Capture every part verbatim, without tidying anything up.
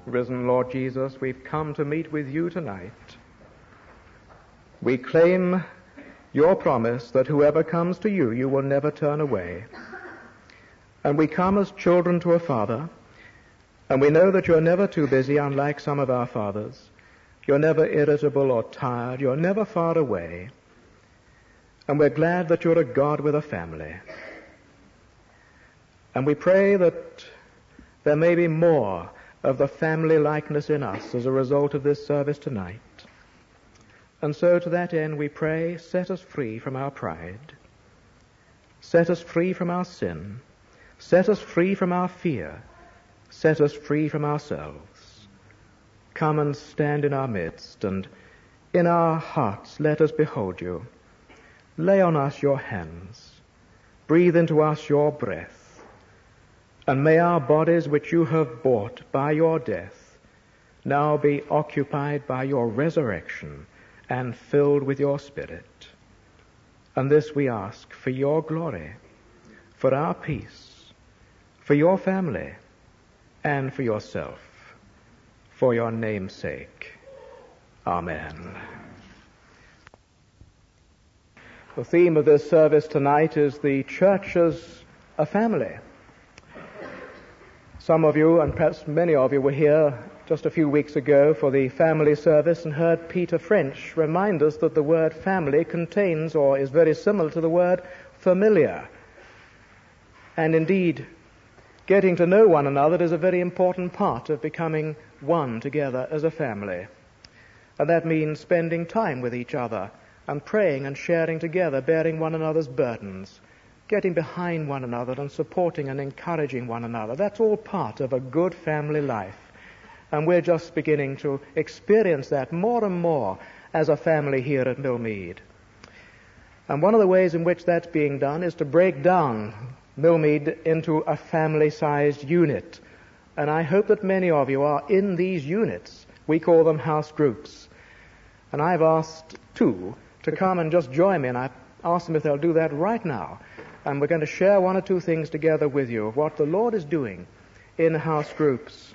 Risen Lord Jesus, we've come to meet with you tonight. We claim your promise that whoever comes to you, you will never turn away. And we come as children to a Father, and we know that you're never too busy, unlike some of our fathers. You're never irritable or tired. You're never far away. And we're glad that you're a God with a family. And we pray that there may be more of the family likeness in us as a result of this service tonight. And so to that end we pray, set us free from our pride. Set us free from our sin. Set us free from our fear. Set us free from ourselves. Come and stand in our midst, and in our hearts let us behold you. Lay on us your hands. Breathe into us your breath. And may our bodies which you have bought by your death now be occupied by your resurrection and filled with your Spirit. And this we ask for your glory, for our peace, for your family, and for yourself, for your name's sake. Amen. The theme of this service tonight is the church as a family. Some of you, and perhaps many of you, were here just a few weeks ago for the family service and heard Peter French remind us that the word family contains or is very similar to the word familiar. And indeed, getting to know one another is a very important part of becoming one together as a family. And that means spending time with each other and praying and sharing together, bearing one another's burdens, getting behind one another and supporting and encouraging one another. That's all part of a good family life. And we're just beginning to experience that more and more as a family here at Millmead. And one of the ways in which that's being done is to break down Millmead into a family-sized unit. And I hope that many of you are in these units. We call them house groups. And I've asked two to come and just join me, and I've asked them if they'll do that right now. And we're going to share one or two things together with you of what the Lord is doing in house groups.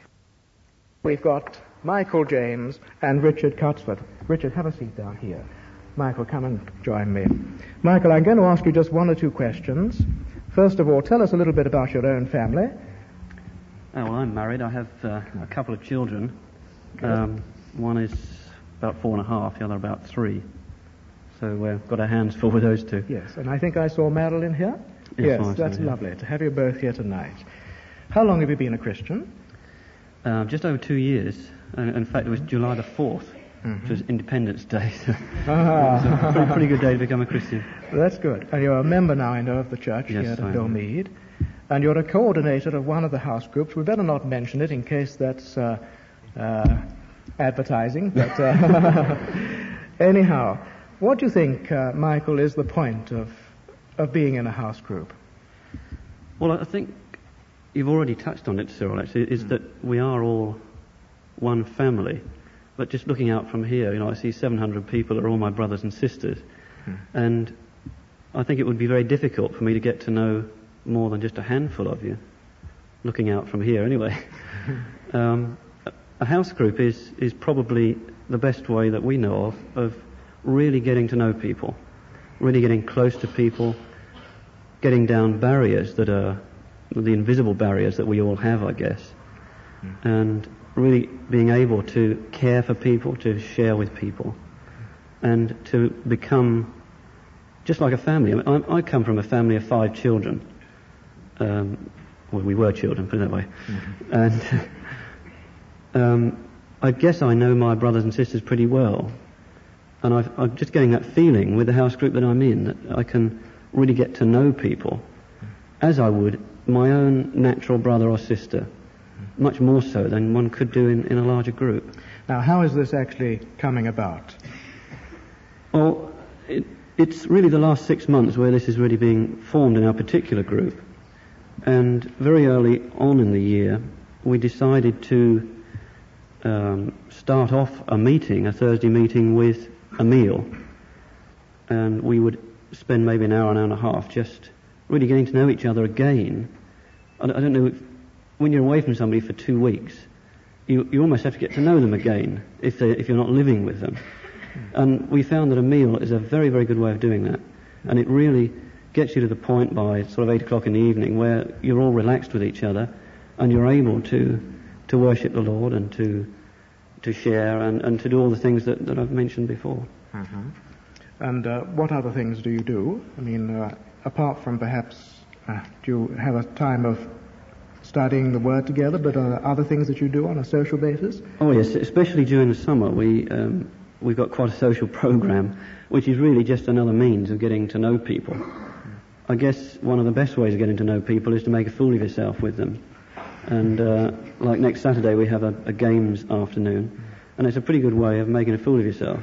We've got Michael James and Richard Cutsford. Richard, have a seat down here. Michael, come and join me. Michael, I'm going to ask you just one or two questions. First of all, tell us a little bit about your own family. Oh, well, I'm married. I have uh, a couple of children. Um, one is about four and a half, the other about three. So we've got our hands full with those two. Yes, and I think I saw Madeline here. Yes, yes that's so, yeah. Lovely to have you both here tonight. How long have you been a Christian? Uh, just over two years. Uh, in fact, it was July the fourth, mm-hmm. which was Independence Day. So ah. It was a pretty, pretty good day to become a Christian. Well, that's good. And you're a member now, I know, of the church yes, here at Millmead. And you're a coordinator of one of the house groups. We better not mention it in case that's uh, uh, advertising. But uh, anyhow, what do you think, uh, Michael, is the point of of being in a house group? Well, I think you've already touched on it, Cyril, actually, is mm. that we are all one family. But just looking out from here, you know, I see seven hundred people are all my brothers and sisters. Mm. And I think it would be very difficult for me to get to know more than just a handful of you, looking out from here anyway. um, a house group is, is probably the best way that we know of, of really getting to know people, really getting close to people, getting down barriers that are the invisible barriers that we all have, I guess, mm. and really being able to care for people, to share with people, and to become just like a family. I, mean, I, I come from a family of five children. Um, well, we were children, put it that way. Mm-hmm. And um, I guess I know my brothers and sisters pretty well. And I've, I'm just getting that feeling with the house group that I'm in, that I can really get to know people as I would my own natural brother or sister, much more so than one could do in, in a larger group. Now, how is this actually coming about? Well, it, it's really the last six months where this is really being formed in our particular group. And very early on in the year, we decided to um, start off a meeting, a Thursday meeting, with a meal. And we would spend maybe an hour, an hour and a half just really getting to know each other again. I, I don't know, if, when you're away from somebody for two weeks, you, you almost have to get to know them again if, they, if you're not living with them. And we found that a meal is a very, very good way of doing that. And it really gets you to the point by sort of eight o'clock in the evening where you're all relaxed with each other and you're able to to worship the Lord and to to share and, and to do all the things that, that I've mentioned before. Uh-huh. And uh, what other things do you do? I mean, uh, apart from perhaps, uh, do you have a time of studying the Word together, but are there other things that you do on a social basis? Oh yes, especially during the summer we um, we've got quite a social program, which is really just another means of getting to know people. I guess one of the best ways of getting to know people is to make a fool of yourself with them. And uh, like next Saturday we have a, a games afternoon, and it's a pretty good way of making a fool of yourself.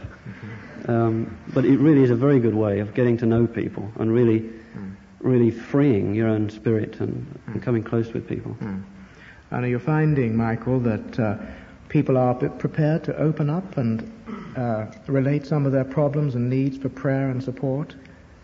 Um, but it really is a very good way of getting to know people and really, really freeing your own spirit and, and coming close with people. And are you finding, Michael, that uh, people are prepared to open up and uh, relate some of their problems and needs for prayer and support?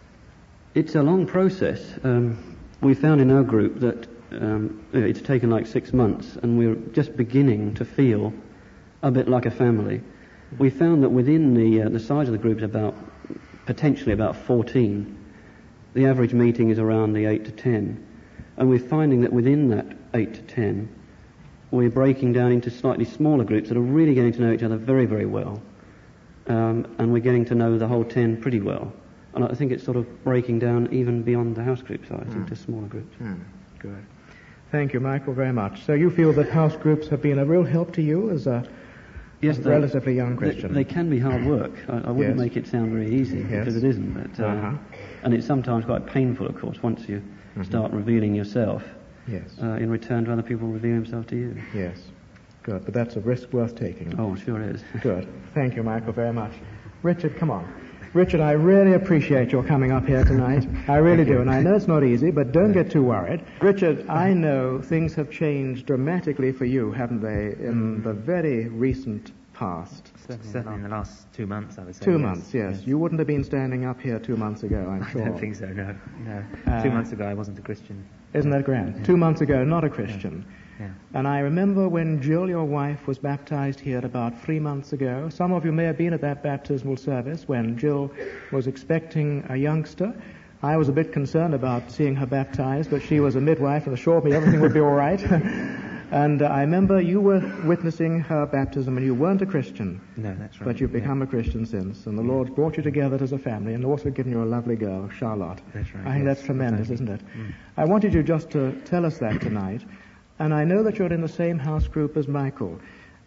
It's a long process. Um, we found in our group that um, it's taken like six months, and we're just beginning to feel a bit like a family. We found that within the uh, the size of the group is about potentially about fourteen. The average meeting is around the eight to ten, and we're finding that within that eight to ten, we're breaking down into slightly smaller groups that are really getting to know each other very, very well, um, and we're getting to know the whole ten pretty well. And I think it's sort of breaking down even beyond the house group size mm. into smaller groups. Mm. Good. Thank you, Michael, very much. So you feel that house groups have been a real help to you as a, yes, a they, relatively young Christian? They, they can be hard work. I, I wouldn't yes. make it sound very easy, yes. because it isn't. But, uh, uh-huh. And it's sometimes quite painful, of course, once you mm-hmm. start revealing yourself. Yes. Uh, in return to other people revealing themselves to you. Yes. Good. But that's a risk worth taking. Oh, sure is. Good. Thank you, Michael, very much. Richard, come on. Richard, I really appreciate your coming up here tonight. I really do. And I know it's not easy, but don't get too worried. Richard, I know things have changed dramatically for you, haven't they, in the very recent past? Certainly in the last two months, I would say. Two yes. months, yes. yes. You wouldn't have been standing up here two months ago, I'm sure. I don't think so, no. no. Uh, two months ago, I wasn't a Christian. Isn't that grand? Yeah. Two months ago, not a Christian. Yeah. Yeah. And I remember when Jill, your wife, was baptized here about three months ago. Some of you may have been at that baptismal service when Jill was expecting a youngster. I was a bit concerned about seeing her baptized, but she was a midwife and assured me everything would be all right. And uh, I remember you were witnessing her baptism and you weren't a Christian. No, that's right. But you've become yeah. a Christian since. And the yeah. Lord's brought you together as a family and also given you a lovely girl, Charlotte. That's right. I think yes, that's tremendous, exactly. isn't it? Mm. I wanted you just to tell us that tonight. And I know that you're in the same house group as Michael.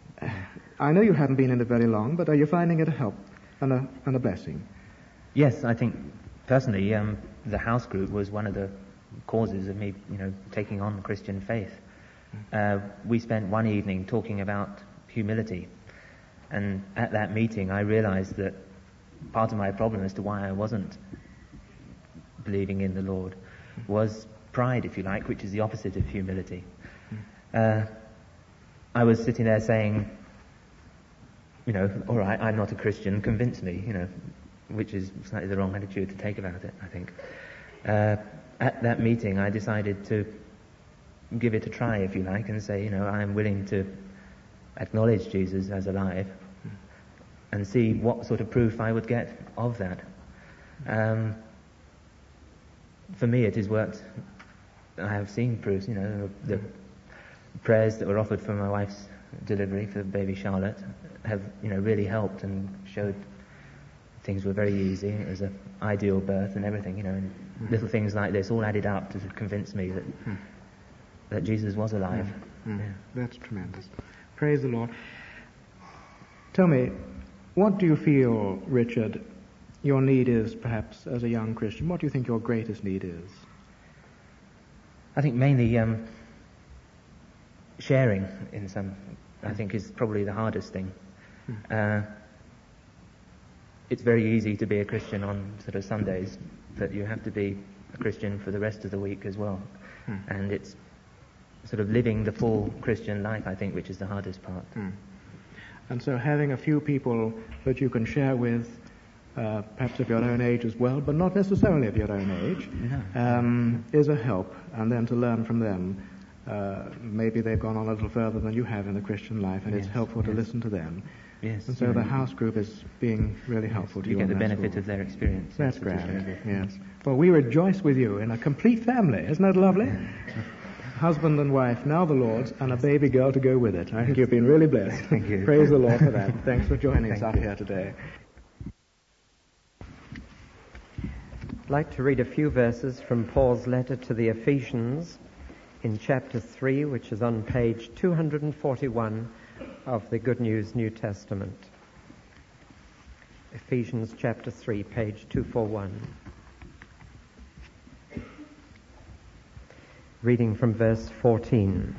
I know you haven't been in it very long, but are you finding it a help and a, and a blessing? Yes, I think personally um, the house group was one of the causes of me, you know, taking on Christian faith. Uh, we spent one evening talking about humility, and at that meeting I realized that part of my problem as to why I wasn't believing in the Lord was pride, if you like, which is the opposite of humility. Uh, I was sitting there saying, you know, all right, I'm not a Christian, convince me, you know, which is slightly the wrong attitude to take about it, I think. Uh, at that meeting I decided to give it a try, if you like, and say, you know, I'm willing to acknowledge Jesus as alive and see what sort of proof I would get of that. Um, for me it has worked. I have seen proofs, you know, the prayers that were offered for my wife's delivery for baby Charlotte have, you know, really helped and showed things were very easy. It was an ideal birth and everything, you know, and mm-hmm. little things like this all added up to convince me that mm. that Jesus was alive. Mm. Mm. Yeah. That's tremendous. Praise the Lord. Tell me, what do you feel, Richard, your need is perhaps as a young Christian? What do you think your greatest need is? I think mainly um, sharing in some, I think, is probably the hardest thing. Uh, it's very easy to be a Christian on sort of Sundays, but you have to be a Christian for the rest of the week as well. Hmm. And it's sort of living the full Christian life, I think, which is the hardest part. Hmm. And so having a few people that you can share with, uh, perhaps of your own age as well, but not necessarily of your own age, no. um, is a help, and then to learn from them. uh, maybe they've gone on a little further than you have in the Christian life, and yes, it's helpful yes. to listen to them. Yes. And so the house group is being really helpful yes, to you. You get the on that benefit score. of their experience. That's which is grand. very good. Yes. Well, we rejoice with you in a complete family. Isn't that lovely? Husband and wife, now the Lord's, and a baby girl to go with it. I think you've been really blessed. Thank you. Praise the Lord for that. Thanks for joining Thank us out you. here today. I'd like to read a few verses from Paul's letter to the Ephesians in chapter three, which is on page two forty-one of the Good News New Testament. Ephesians chapter three, page two forty-one. Reading from verse fourteen.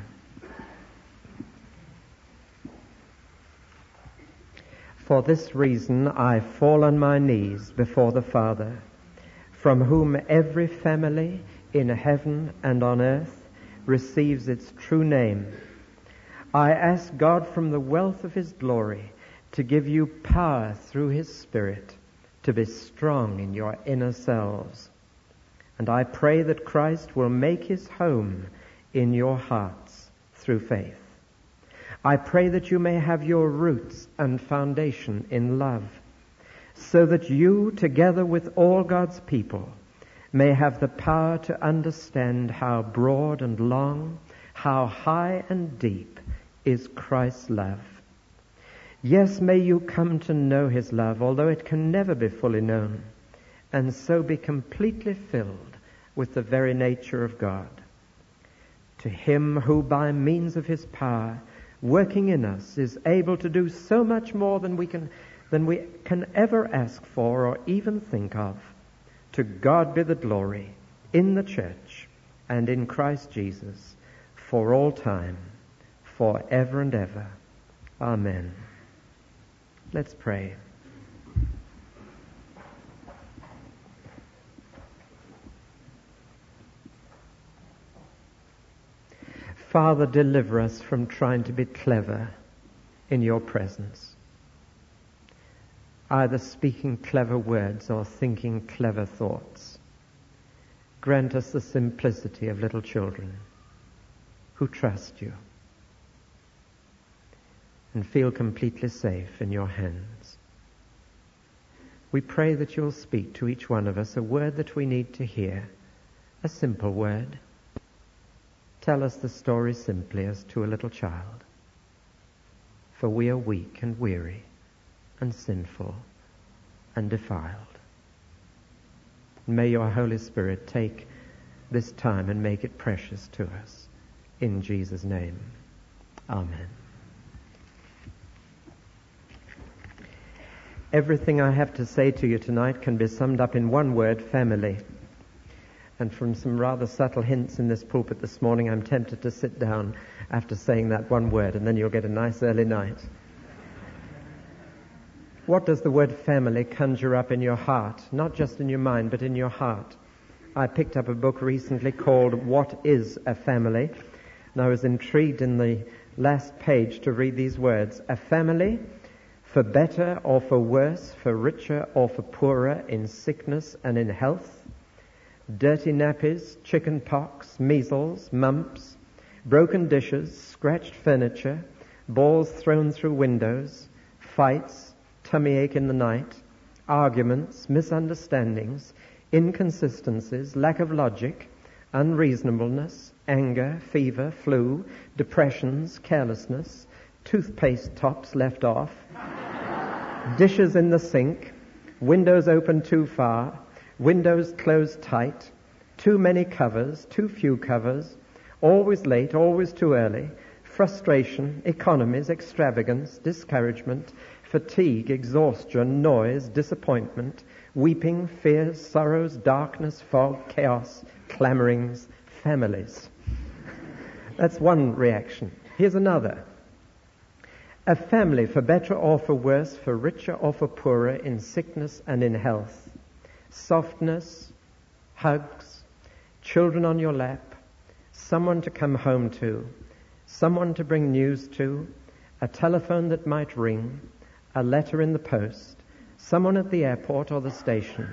For this reason I fall on my knees before the Father, from whom every family in heaven and on earth receives its true name. I ask God from the wealth of His glory to give you power through His Spirit to be strong in your inner selves. And I pray that Christ will make His home in your hearts through faith. I pray that you may have your roots and foundation in love, so that you, together with all God's people, may have the power to understand how broad and long, how high and deep is Christ's love. Yes, may you come to know His love, although it can never be fully known, and so be completely filled with the very nature of God. To Him who by means of His power working in us is able to do so much more than we can than we can ever ask for or even think of, to God be the glory in the church and in Christ Jesus for all time, forever and ever. Amen. Let's pray. Father, deliver us from trying to be clever in your presence, either speaking clever words or thinking clever thoughts. Grant us the simplicity of little children who trust you and feel completely safe in your hands. We pray that you'll speak to each one of us a word that we need to hear, a simple word. Tell us the story simply as to a little child, for we are weak and weary and sinful and defiled. May your Holy Spirit take this time and make it precious to us. In Jesus' name, amen. Everything I have to say to you tonight can be summed up in one word: family. And from some rather subtle hints in this pulpit this morning, I'm tempted to sit down after saying that one word, and then you'll get a nice early night. What does the word family conjure up in your heart? Not just in your mind, but in your heart. I picked up a book recently called What is a Family? And I was intrigued in the last page to read these words: a family, for better or for worse, for richer or for poorer, in sickness and in health, dirty nappies, chicken pox, measles, mumps, broken dishes, scratched furniture, balls thrown through windows, fights, tummy ache in the night, arguments, misunderstandings, inconsistencies, lack of logic, unreasonableness, anger, fever, flu, depressions, carelessness, toothpaste tops left off, dishes in the sink, windows open too far, windows closed tight, too many covers, too few covers, always late, always too early, frustration, economies, extravagance, discouragement, fatigue, exhaustion, noise, disappointment, weeping, fears, sorrows, darkness, fog, chaos, clamorings, families. That's one reaction. Here's another. A family, for better or for worse, for richer or for poorer, in sickness and in health. Softness, hugs, children on your lap, someone to come home to, someone to bring news to, a telephone that might ring, a letter in the post, someone at the airport or the station,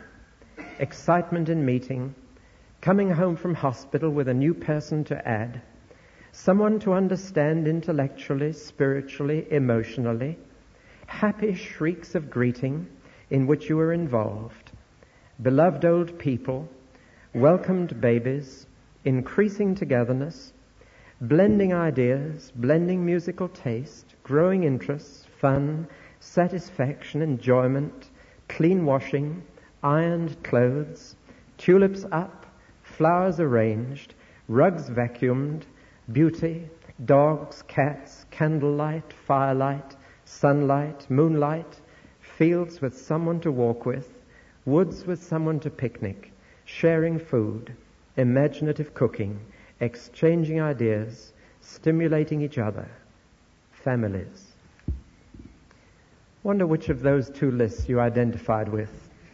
excitement in meeting, coming home from hospital with a new person to add, someone to understand intellectually, spiritually, emotionally, happy shrieks of greeting in which you were involved, beloved old people, welcomed babies, increasing togetherness, blending ideas, blending musical taste, growing interests, fun, satisfaction, enjoyment, clean washing, ironed clothes, tulips up, flowers arranged, rugs vacuumed, beauty, dogs, cats, candlelight, firelight, sunlight, moonlight, fields with someone to walk with, woods with someone to picnic, sharing food, imaginative cooking, exchanging ideas, stimulating each other, families. Wonder which of those two lists you identified with.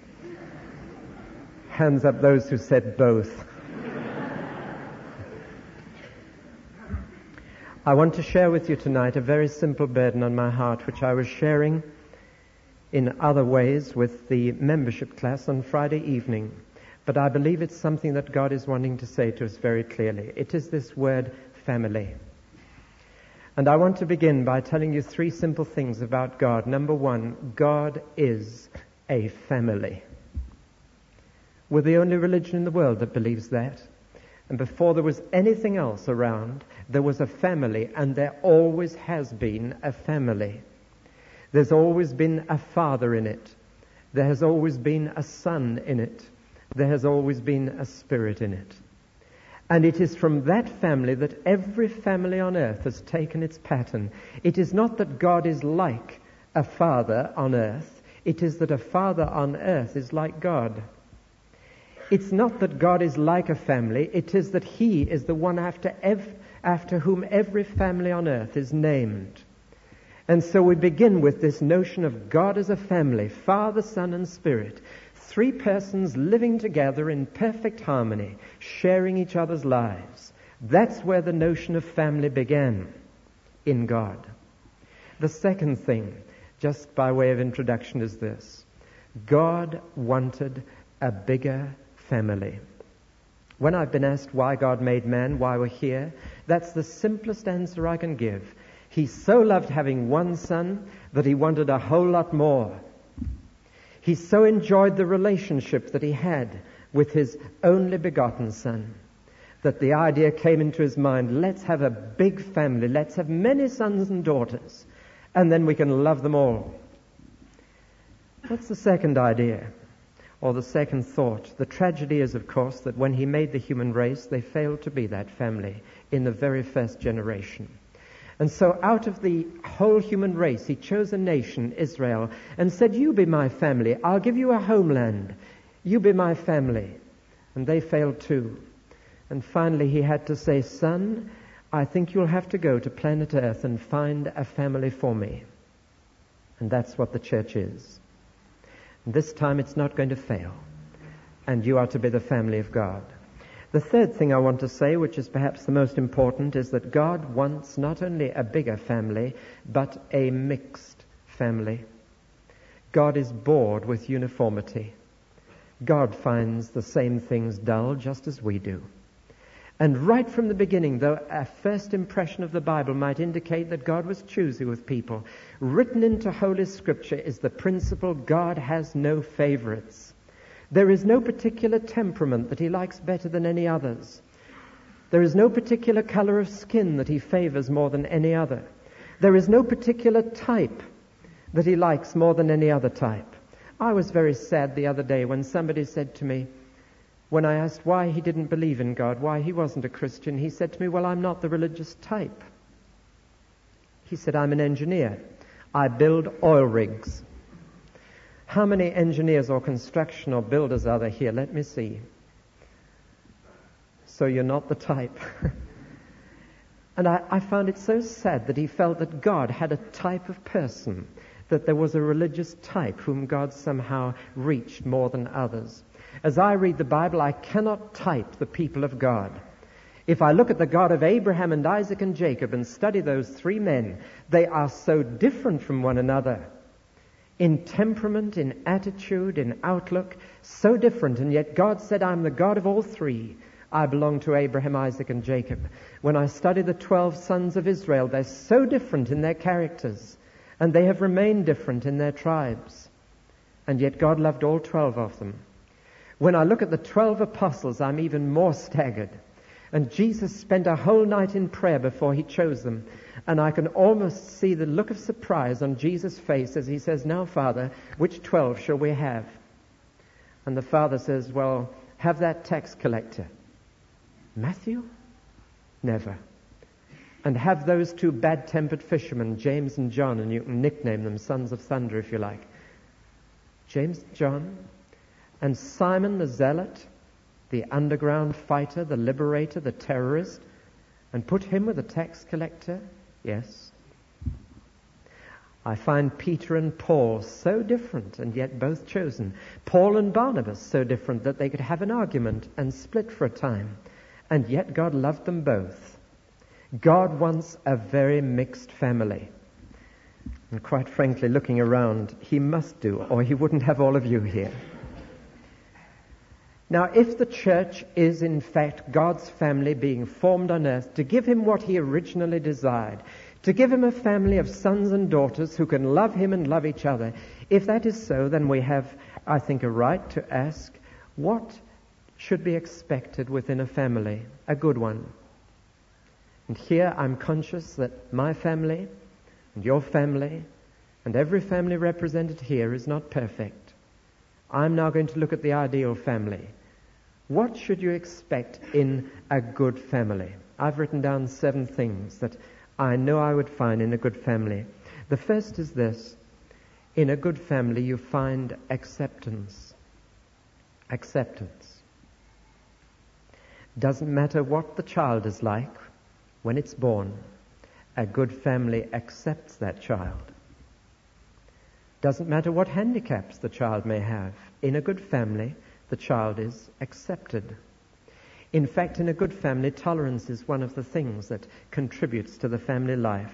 Hands up those who said both. I want to share with you tonight a very simple burden on my heart, which I was sharing in other ways with the membership class on Friday evening. But I believe it's something that God is wanting to say to us very clearly. It is this word, family. And I want to begin by telling you three simple things about God. Number one, God is a family. We're the only religion in the world that believes that. And before there was anything else around, there was a family, and there always has been a family. There's always been a father in it. There has always been a son in it. There has always been a spirit in it. And it is from that family that every family on earth has taken its pattern. It is not that God is like a father on earth. It is that a father on earth is like God. It's not that God is like a family. It is that He is the one after ev- after whom every family on earth is named. And so we begin with this notion of God as a family, Father, Son, and Spirit. Three persons living together in perfect harmony, sharing each other's lives. That's where the notion of family began, in God. The second thing, just by way of introduction, is this. God wanted a bigger family. When I've been asked why God made man, why we're here, that's the simplest answer I can give. He so loved having one son that He wanted a whole lot more. He so enjoyed the relationship that He had with His only begotten Son that the idea came into His mind, let's have a big family, let's have many sons and daughters, and then we can love them all. What's the second idea, or the second thought? The tragedy is, of course, that when He made the human race, they failed to be that family in the very first generation. And so out of the whole human race, He chose a nation, Israel, and said, you be my family. I'll give you a homeland. You be my family. And they failed too. And finally He had to say, son, I think you'll have to go to planet Earth and find a family for me. And that's what the church is. And this time it's not going to fail. And you are to be the family of God. The third thing I want to say, which is perhaps the most important, is that God wants not only a bigger family, but a mixed family. God is bored with uniformity. God finds the same things dull just as we do. And right from the beginning, though a first impression of the Bible might indicate that God was choosy with people, written into Holy Scripture is the principle God has no favorites. There is no particular temperament that He likes better than any others. There is no particular color of skin that He favors more than any other. There is no particular type that He likes more than any other type. I was very sad the other day when somebody said to me, when I asked why he didn't believe in God, why he wasn't a Christian, he said to me, well, I'm not the religious type. He said, I'm an engineer. I build oil rigs. How many engineers or construction or builders are there here? Let me see. So you're not the type. And I, I found it so sad that he felt that God had a type of person, that there was a religious type whom God somehow reached more than others. As I read the Bible, I cannot type the people of God. If I look at the God of Abraham and Isaac and Jacob and study those three men, they are so different from one another. In temperament, in attitude, in outlook, so different. And yet God said, I'm the God of all three. I belong to Abraham, Isaac, and Jacob. When I study the twelve sons of Israel, they're so different in their characters, and they have remained different in their tribes. And yet God loved all twelve of them. When I look at the twelve apostles, I'm even more staggered. And Jesus spent a whole night in prayer before he chose them. And I can almost see the look of surprise on Jesus' face as he says, "Now, Father, which twelve shall we have?" And the Father says, "Well, have that tax collector." Matthew? Never. And have those two bad-tempered fishermen, James and John, and you can nickname them Sons of Thunder if you like. James and John. And Simon the Zealot, the underground fighter, the liberator, the terrorist, and put him with a tax collector? Yes. I find Peter and Paul so different and yet both chosen. Paul and Barnabas so different that they could have an argument and split for a time. And yet God loved them both. God wants a very mixed family. And quite frankly, looking around, he must do, or he wouldn't have all of you here. Now, if the church is in fact God's family being formed on earth to give him what he originally desired, to give him a family of sons and daughters who can love him and love each other, if that is so, then we have, I think, a right to ask, what should be expected within a family, a good one? And here I'm conscious that my family and your family and every family represented here is not perfect. I'm now going to look at the ideal family. What should you expect in a good family? I've written down seven things that I know I would find in a good family. The first is this. In a good family you find acceptance. Acceptance. Doesn't matter what the child is like when it's born. A good family accepts that child. Doesn't matter what handicaps the child may have. In a good family, the child is accepted. In fact, in a good family, tolerance is one of the things that contributes to the family life.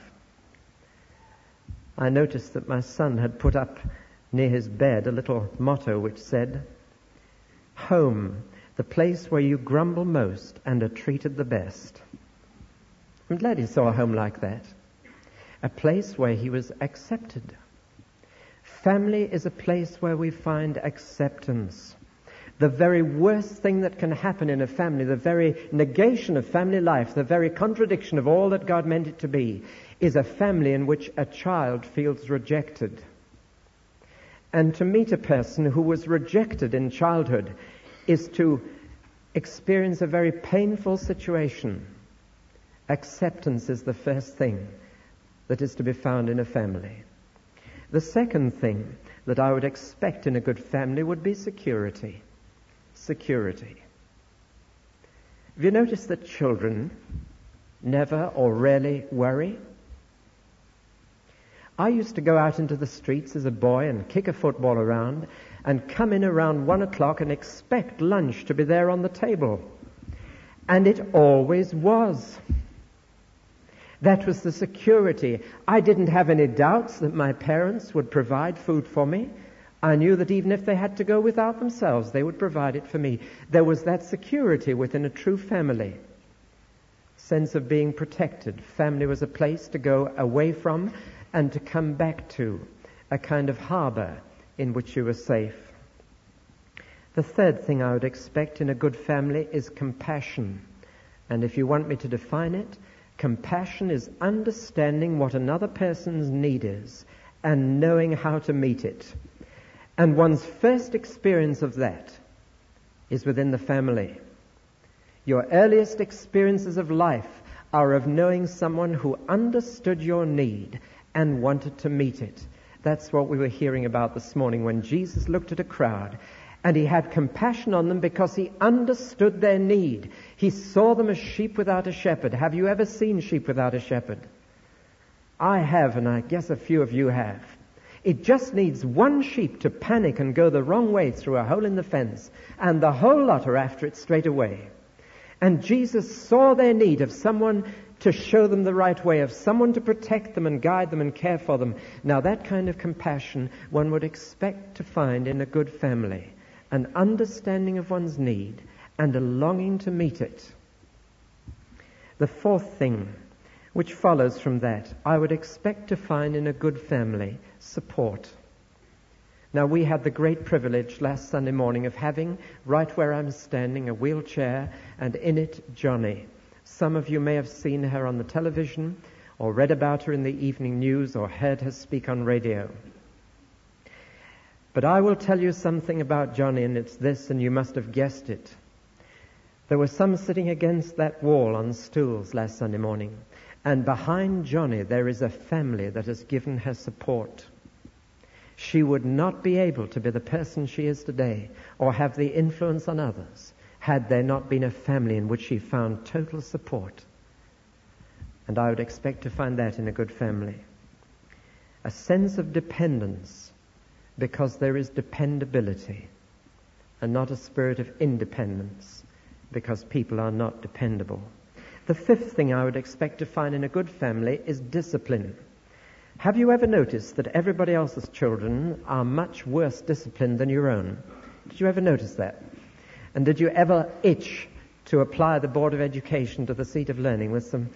I noticed that my son had put up near his bed a little motto which said, "Home, the place where you grumble most and are treated the best." I'm glad he saw a home like that. A place where he was accepted. Family is a place where we find acceptance. The very worst thing that can happen in a family, the very negation of family life, the very contradiction of all that God meant it to be, is a family in which a child feels rejected. And to meet a person who was rejected in childhood is to experience a very painful situation. Acceptance is the first thing that is to be found in a family. The second thing that I would expect in a good family would be security. Security. Have you noticed that children never or rarely worry? I used to go out into the streets as a boy and kick a football around and come in around one o'clock and expect lunch to be there on the table. And it always was. That was the security. I didn't have any doubts that my parents would provide food for me. I knew that even if they had to go without themselves, they would provide it for me. There was that security within a true family. Sense of being protected. Family was a place to go away from and to come back to. A kind of harbor in which you were safe. The third thing I would expect in a good family is compassion. And if you want me to define it, compassion is understanding what another person's need is and knowing how to meet it. And one's first experience of that is within the family. Your earliest experiences of life are of knowing someone who understood your need and wanted to meet it. That's what we were hearing about this morning when Jesus looked at a crowd and he had compassion on them because he understood their need. He saw them as sheep without a shepherd. Have you ever seen sheep without a shepherd? I have, and I guess a few of you have. It just needs one sheep to panic and go the wrong way through a hole in the fence, and the whole lot are after it straight away. And Jesus saw their need of someone to show them the right way, of someone to protect them and guide them and care for them. Now that kind of compassion one would expect to find in a good family. An understanding of one's need and a longing to meet it. The fourth thing, which follows from that, I would expect to find in a good family support. Now, we had the great privilege last Sunday morning of having, right where I'm standing, a wheelchair, and in it, Johnny. Some of you may have seen her on the television, or read about her in the evening news, or heard her speak on radio. But I will tell you something about Johnny, and it's this, and you must have guessed it. There were some sitting against that wall on stools last Sunday morning, and behind Johnny there is a family that has given her support. She would not be able to be the person she is today, or have the influence on others, had there not been a family in which she found total support. And I would expect to find that in a good family. A sense of dependence, because there is dependability, and not a spirit of independence, because people are not dependable. The fifth thing I would expect to find in a good family is discipline. Have you ever noticed that everybody else's children are much worse disciplined than your own? Did you ever notice that? And did you ever itch to apply the Board of Education to the seat of learning with some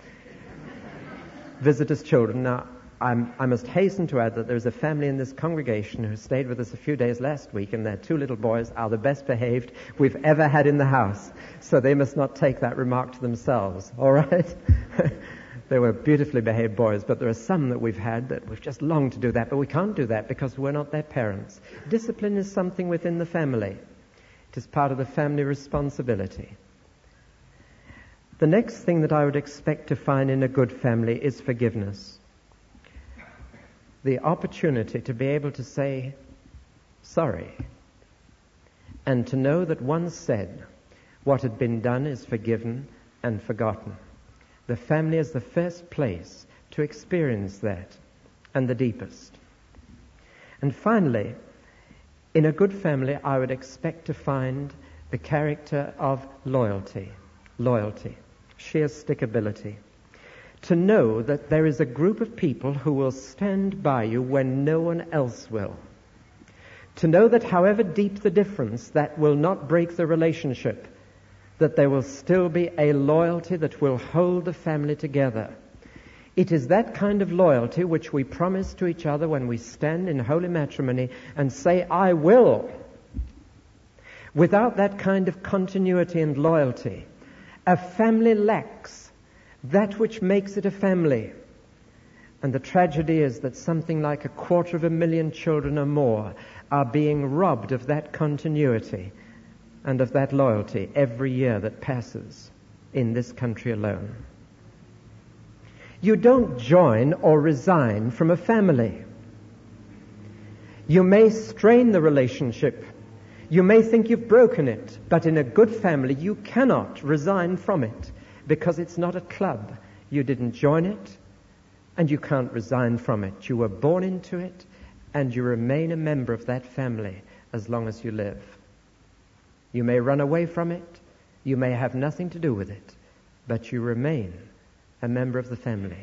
visitors' children? Now, I'm, I must hasten to add that there's a family in this congregation who stayed with us a few days last week, and their two little boys are the best behaved we've ever had in the house. So they must not take that remark to themselves, all right? They were beautifully behaved boys, but there are some that we've had that we've just longed to do that, but we can't do that because we're not their parents. Discipline is something within the family. It is part of the family responsibility. The next thing that I would expect to find in a good family is forgiveness. The opportunity to be able to say sorry, and to know that once said, what had been done is forgiven and forgotten. The family is the first place to experience that, and the deepest. And finally, in a good family, I would expect to find the character of loyalty, loyalty, sheer stickability. To know that there is a group of people who will stand by you when no one else will. To know that however deep the difference, that will not break the relationship, that there will still be a loyalty that will hold the family together. It is that kind of loyalty which we promise to each other when we stand in holy matrimony and say, I will. Without that kind of continuity and loyalty, a family lacks that which makes it a family. And the tragedy is that something like a quarter of a million children or more are being robbed of that continuity and of that loyalty every year that passes in this country alone. You don't join or resign from a family. You may strain the relationship. You may think you've broken it, but in a good family you cannot resign from it because it's not a club. You didn't join it, and you can't resign from it. You were born into it, and you remain a member of that family as long as you live. You may run away from it, you may have nothing to do with it, but you remain a member of the family.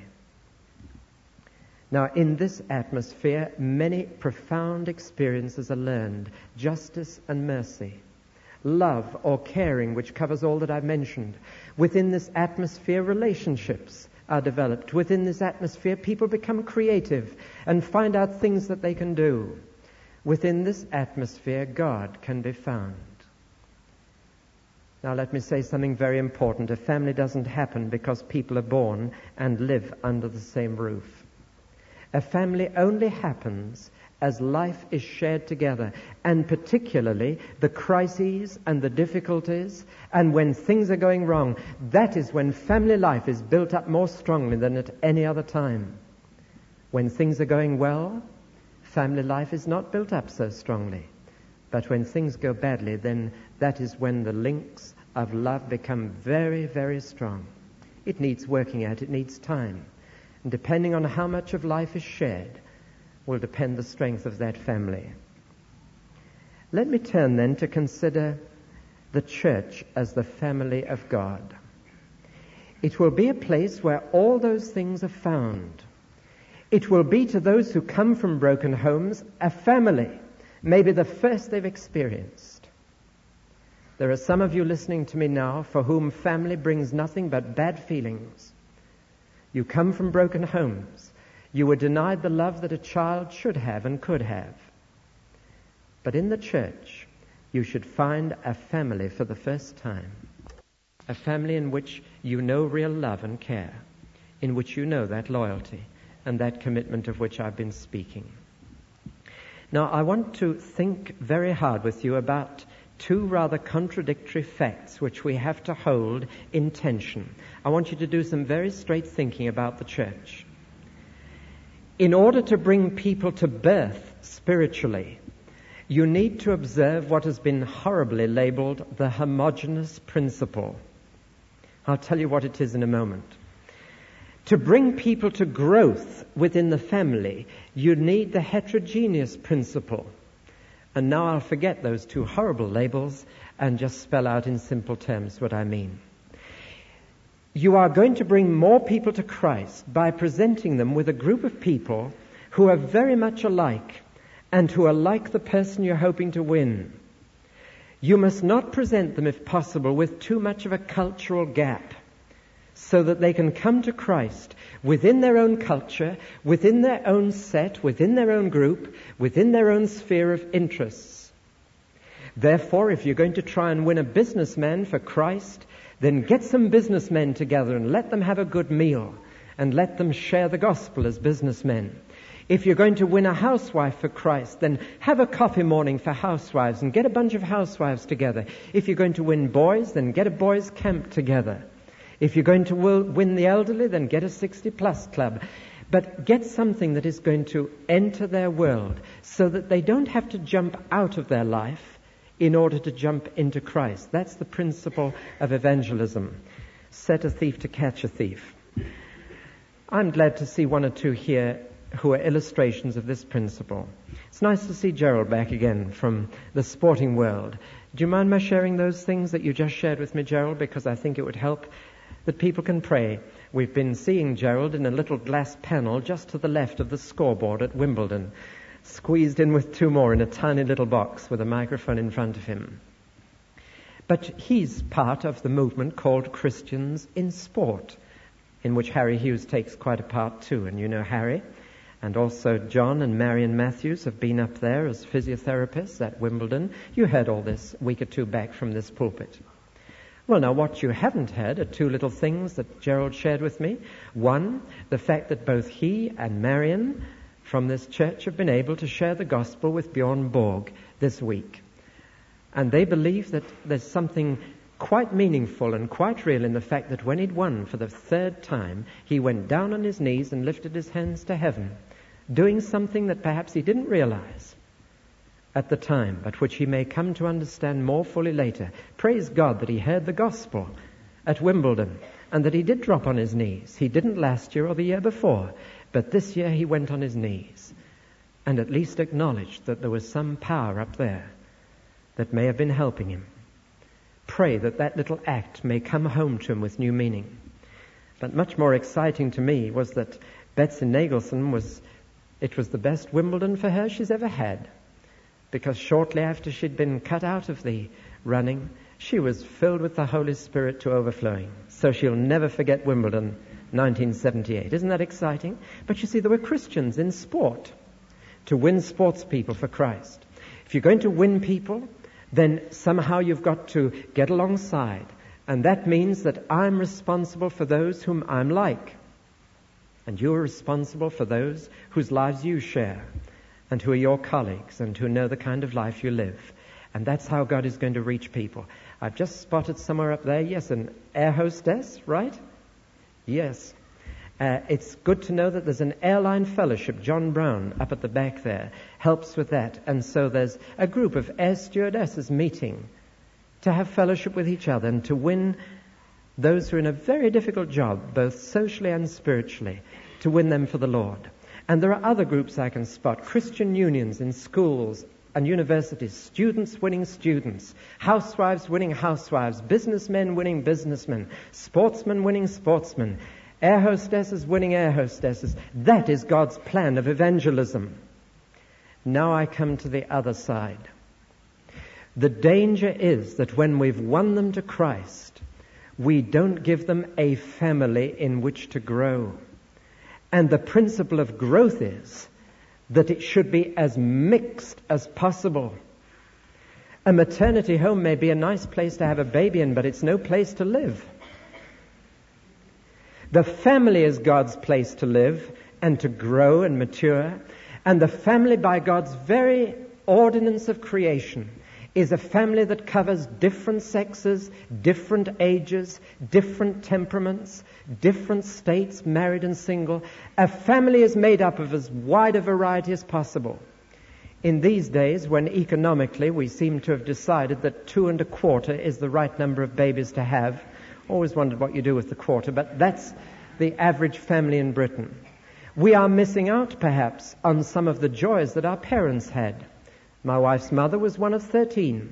Now, in this atmosphere, many profound experiences are learned. Justice and mercy. Love or caring, which covers all that I've mentioned. Within this atmosphere, relationships are developed. Within this atmosphere, people become creative and find out things that they can do. Within this atmosphere, God can be found. Now let me say something very important. A family doesn't happen because people are born and live under the same roof. A family only happens as life is shared together, and particularly the crises and the difficulties, and when things are going wrong, that is when family life is built up more strongly than at any other time. When things are going well, family life is not built up so strongly. But when things go badly, then that is when the links of love become very, very strong. It needs working at, it needs time. And depending on how much of life is shared, will depend the strength of that family. Let me turn then to consider the church as the family of God. It will be a place where all those things are found. It will be to those who come from broken homes a family, maybe the first they've experienced. There are some of you listening to me now for whom family brings nothing but bad feelings. You come from broken homes. You were denied the love that a child should have and could have. But in the church, you should find a family for the first time. A family in which you know real love and care, in which you know that loyalty and that commitment of which I've been speaking. Now, I want to think very hard with you about two rather contradictory facts which we have to hold in tension. I want you to do some very straight thinking about the church. In order to bring people to birth spiritually, you need to observe what has been horribly labeled the homogeneous principle. I'll tell you what it is in a moment. To bring people to growth within the family, you need the heterogeneous principle. And now I'll forget those two horrible labels and just spell out in simple terms what I mean. You are going to bring more people to Christ by presenting them with a group of people who are very much alike and who are like the person you're hoping to win. You must not present them, if possible, with too much of a cultural gap, so that they can come to Christ within their own culture, within their own set, within their own group, within their own sphere of interests. Therefore, if you're going to try and win a businessman for Christ, then get some businessmen together and let them have a good meal and let them share the gospel as businessmen. If you're going to win a housewife for Christ, then have a coffee morning for housewives and get a bunch of housewives together. If you're going to win boys, then get a boys' camp together. If you're going to win the elderly, then get a sixty-plus club. But get something that is going to enter their world so that they don't have to jump out of their life in order to jump into Christ. That's the principle of evangelism. Set a thief to catch a thief. I'm glad to see one or two here who are illustrations of this principle. It's nice to see Gerald back again from the sporting world. Do you mind my sharing those things that you just shared with me, Gerald? Because I think it would help that people can pray. We've been seeing Gerald in a little glass panel just to the left of the scoreboard at Wimbledon, squeezed in with two more in a tiny little box with a microphone in front of him. But he's part of the movement called Christians in Sport, in which Harry Hughes takes quite a part too. And you know Harry. And also John and Marion Matthews have been up there as physiotherapists at Wimbledon. You heard all this a week or two back from this pulpit. Well, now, what you haven't heard are two little things that Gerald shared with me. One, the fact that both he and Marion from this church have been able to share the gospel with Bjorn Borg this week. And they believe that there's something quite meaningful and quite real in the fact that when he'd won for the third time, he went down on his knees and lifted his hands to heaven, doing something that perhaps he didn't realize at the time, but which he may come to understand more fully later. Praise God that he heard the gospel at Wimbledon and that he did drop on his knees. He didn't last year or the year before, but this year he went on his knees and at least acknowledged that there was some power up there that may have been helping him. Pray that that little act may come home to him with new meaning. But much more exciting to me was that Betsy Nagelson was, it was the best Wimbledon for her she's ever had. Because shortly after she'd been cut out of the running, she was filled with the Holy Spirit to overflowing. So she'll never forget Wimbledon, nineteen seventy-eight. Isn't that exciting? But you see, there were Christians in sport to win sports people for Christ. If you're going to win people, then somehow you've got to get alongside. And that means that I'm responsible for those whom I'm like. And you're responsible for those whose lives you share, and who are your colleagues, and who know the kind of life you live. And that's how God is going to reach people. I've just spotted somewhere up there, yes, an air hostess, right? Yes. Uh, it's good to know that there's an airline fellowship. John Brown, up at the back there, helps with that. And so there's a group of air stewardesses meeting to have fellowship with each other and to win those who are in a very difficult job, both socially and spiritually, to win them for the Lord. And there are other groups I can spot. Christian unions in schools and universities, students winning students, housewives winning housewives, businessmen winning businessmen, sportsmen winning sportsmen, air hostesses winning air hostesses. That is God's plan of evangelism. Now I come to the other side. The danger is that when we've won them to Christ, we don't give them a family in which to grow. And the principle of growth is that it should be as mixed as possible. A maternity home may be a nice place to have a baby in, but it's no place to live. The family is God's place to live and to grow and mature. And the family, by God's very ordinance of creation, is a family that covers different sexes, different ages, different temperaments, different states, married and single. A family is made up of as wide a variety as possible. In these days, when economically we seem to have decided that two and a quarter is the right number of babies to have, always wondered what you do with the quarter, but that's the average family in Britain. We are missing out, perhaps, on some of the joys that our parents had. My wife's mother was one of thirteen.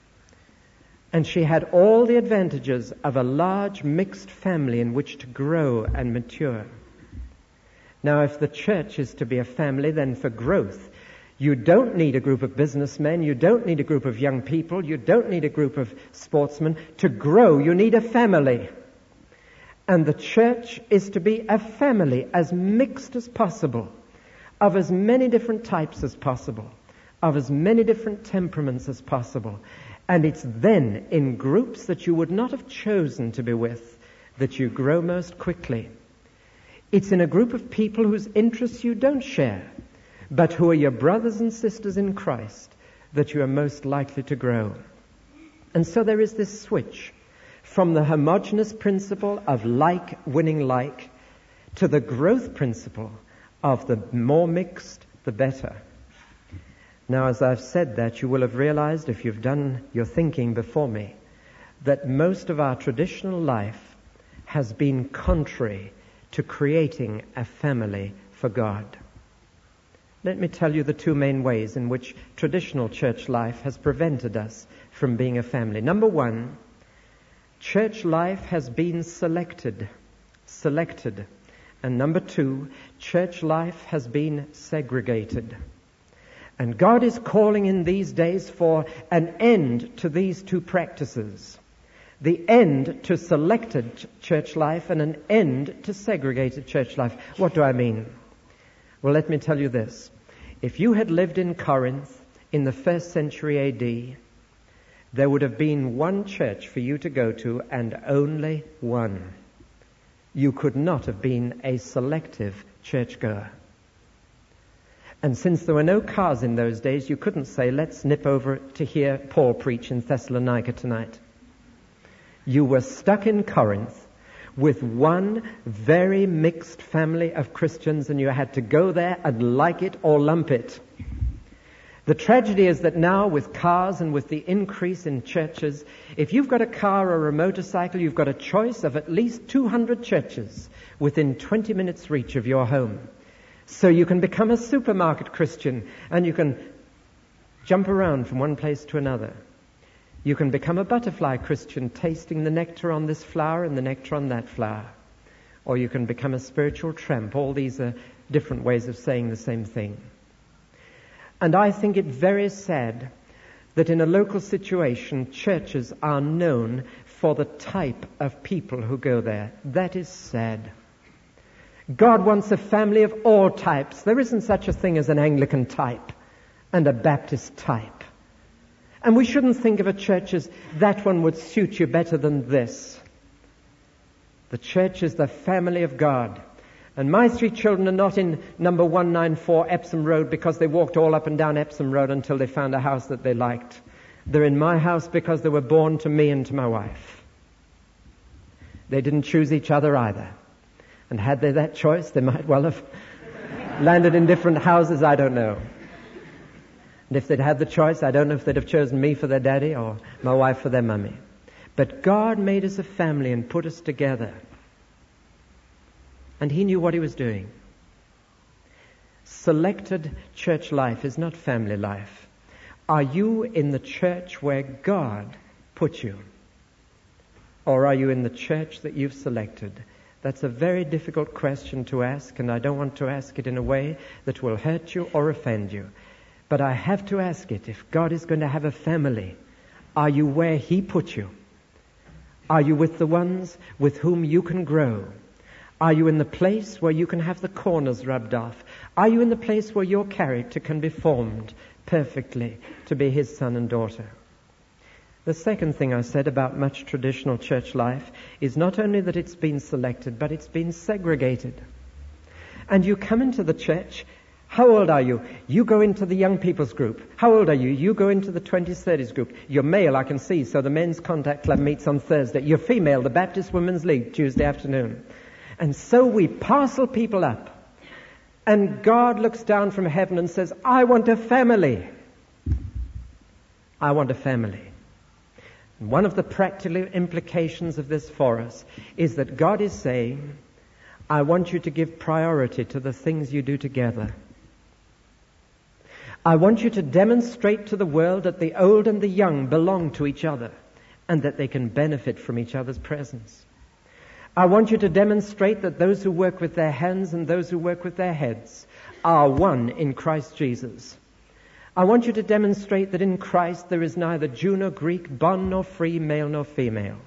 And she had all the advantages of a large mixed family in which to grow and mature. Now, if the church is to be a family, then for growth, you don't need a group of businessmen, you don't need a group of young people, you don't need a group of sportsmen. To grow, you need a family. And the church is to be a family as mixed as possible, of as many different types as possible, of as many different temperaments as possible. And it's then in groups that you would not have chosen to be with that you grow most quickly. It's in a group of people whose interests you don't share, but who are your brothers and sisters in Christ, that you are most likely to grow. And so there is this switch from the homogeneous principle of like winning like to the growth principle of the more mixed, the better. Now, as I've said that, you will have realized, if you've done your thinking before me, that most of our traditional life has been contrary to creating a family for God. Let me tell you the two main ways in which traditional church life has prevented us from being a family. Number one, church life has been selected. Selected. And number two, church life has been segregated. And God is calling in these days for an end to these two practices. The end to selected ch- church life and an end to segregated church life. What do I mean? Well, let me tell you this. If you had lived in Corinth in the first century A D, there would have been one church for you to go to and only one. You could not have been a selective churchgoer. And since there were no cars in those days, you couldn't say, let's nip over to hear Paul preach in Thessalonica tonight. You were stuck in Corinth with one very mixed family of Christians, and you had to go there and like it or lump it. The tragedy is that now, with cars and with the increase in churches, if you've got a car or a motorcycle, you've got a choice of at least two hundred churches within twenty minutes reach of your home. So you can become a supermarket Christian, and you can jump around from one place to another. You can become a butterfly Christian, tasting the nectar on this flower and the nectar on that flower. Or you can become a spiritual tramp. All these are different ways of saying the same thing. And I think it very sad that in a local situation, churches are known for the type of people who go there. That is sad. God wants a family of all types. There isn't such a thing as an Anglican type and a Baptist type. And we shouldn't think of a church as that one would suit you better than this. The church is the family of God. And my three children are not in number one ninety-four Epsom Road because they walked all up and down Epsom Road until they found a house that they liked. They're in my house because they were born to me and to my wife. They didn't choose each other either. And had they that choice, they might well have landed in different houses, I don't know. And if they'd had the choice, I don't know if they'd have chosen me for their daddy or my wife for their mummy. But God made us a family and put us together. And He knew what He was doing. Selected church life is not family life. Are you in the church where God put you? Or are you in the church that you've selected? That's a very difficult question to ask, and I don't want to ask it in a way that will hurt you or offend you. But I have to ask it. If God is going to have a family Are you where He put you? Are you with the ones with whom you can grow? Are you in the place where you can have the corners rubbed off? Are you in the place where your character can be formed perfectly to be His son and daughter? The second thing I said about much traditional church life is not only that it's been selected, but it's been segregated. And you come into the church. How old are you? You go into the young people's group. How old are you? You go into the twenties, thirties group. You're male, I can see, so the Men's Contact Club meets on Thursday. You're female, the Baptist Women's League, Tuesday afternoon. And so we parcel people up. And God looks down from heaven and says, I want a family. I want a family. And one of the practical implications of this for us is that God is saying, I want you to give priority to the things you do together. I want you to demonstrate to the world that the old and the young belong to each other and that they can benefit from each other's presence. I want you to demonstrate that those who work with their hands and those who work with their heads are one in Christ Jesus. I want you to demonstrate that in Christ there is neither Jew nor Greek, bond nor free, male nor female.